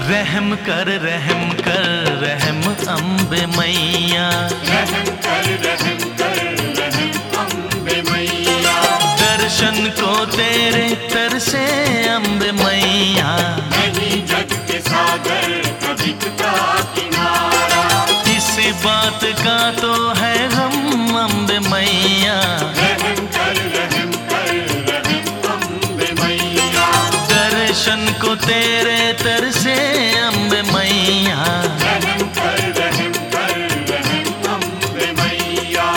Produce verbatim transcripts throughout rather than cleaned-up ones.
रहम कर रहम कर रहम अम्बे मैया, रहम कर रहम कर रहम अम्बे मैया। दर्शन को तेरे तरसे अम्बे मैया, नहीं जग के सागर कभी का किनारा। इसी बात का तो है गम अम्बे मैया, रहम कर रहम कर रहम अम्बे मैया। दर्शन को तेरे तरसे अम्बे मैया, रहम कर रहम कर रहम अम्बे मैया।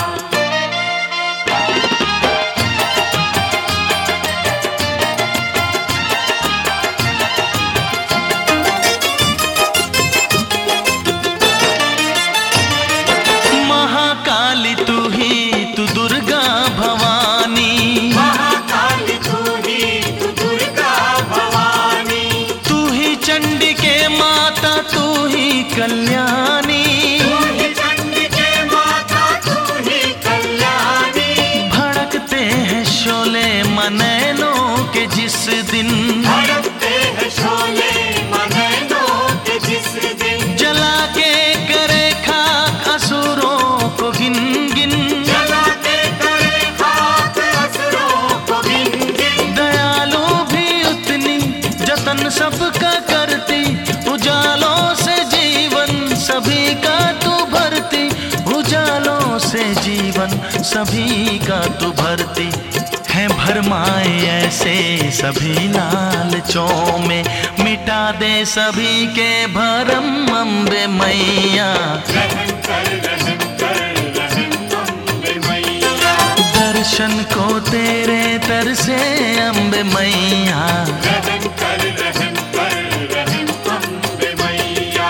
महाकाली तू ही तू दुर्गा भवानी, महाकाली तू ही तू दुर्गा भवानी। तू ही चंडिके माता तू ही कल्याणी, तू ही चंडिके माता तू ही कल्याणी। भड़कते हैं शोले मनैनों के जिस दिन, भड़कते हैं शोले मनैनों के जिस दिन। जला के करे खाक असुरों को गिन गिन, जला के करे खाक असुरों को गिन गिन। दयालु भी उतनी जतन सबका करती, उजालों से जीवन सभी का तू भरती, उजालों से जीवन सभी का तू भरती। है भरमाए ऐसे सभी लालचों में, मिटा दे सभी के भरम अम्बे मैया, रहम कर रहम कर रहम अम्बे मैया। दर्शन को तेरे तरसे अम्बे मैया, रहम कर रहम कर रहम अम्बे मैया।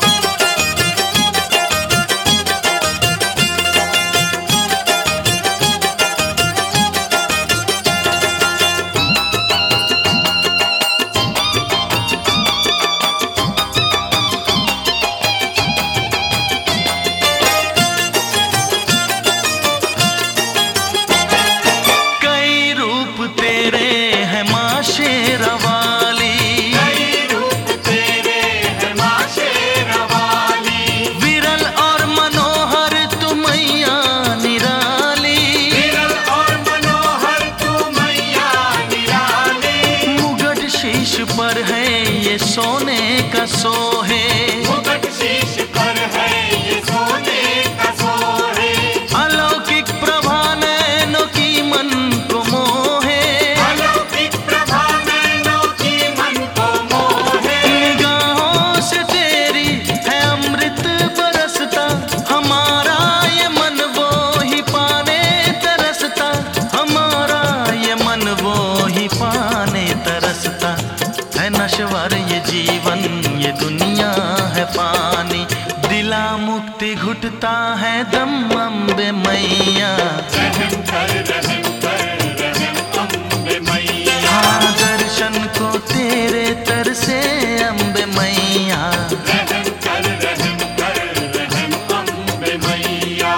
कई रूप तेरे हैं माँ शेरवाली, कई रूप तेरे हैं माँ शेरवाली। विरल और मनोहर तू मैया निराली, विरल और मनोहर तू मैया निराली। मुगट शीश पर है ये सोने का सोहे, मुगट शीश पर है ये सोने का सोहे। अलौकिक प्रभा नैनों की मन को मोहे, अलौकिक प्रभा नैनों की मन को मोहे। निगाहों से तेरी है अमृत बरसता, हमारा ये मन वो ही पाने तरसता, हमारा ये मन वो ही पाने तरसता। है नश्वर ये जीवन ये दुनिया है पानी, दिला मुक्ति घुटता है दम अम्बे मैया, रहम कर रहम कर रहम अम्बे मैया। हाँ दर्शन को तेरे तरसे अम्बे मैया, रहम कर रहम कर रहम अम्बे मैया।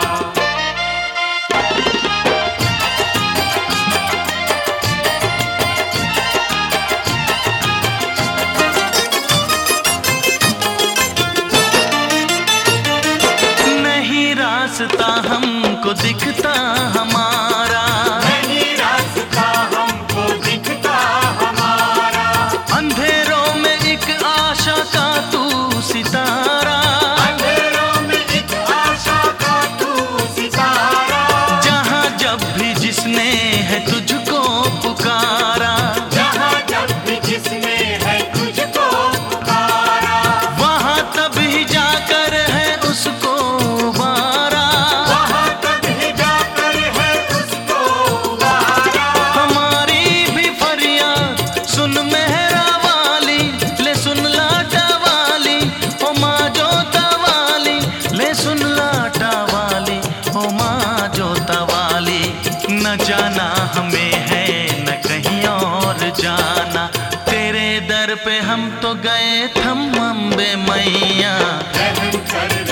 नहीं रास्ता हमको दिखता हमारा, नहीं रास्ता हमको दिखता हमारा। अंधेरों में एक आशा का तू सितारा, अंधेरों में एक आशा का तू सितारा। जहाँ जब भी जिसने है तुझको पुकारा, जहाँ जब भी जिसने है तुझको पुकारा। वहाँ तभी जाकर है उसको वारा, वहाँ तभी जाकर है उसको उबारा। हमारी भी फरियाद सुन मेहरा वाली, ले सुन लाटा वाली, ओ माँ जोता वाली, ले सुन लाटा वाली, ओ माँ जोता वाली। न जाना हमें है न कहीं और जाना, तेरे दर पे हम तो गए थम अम्बे मैया, रहम कर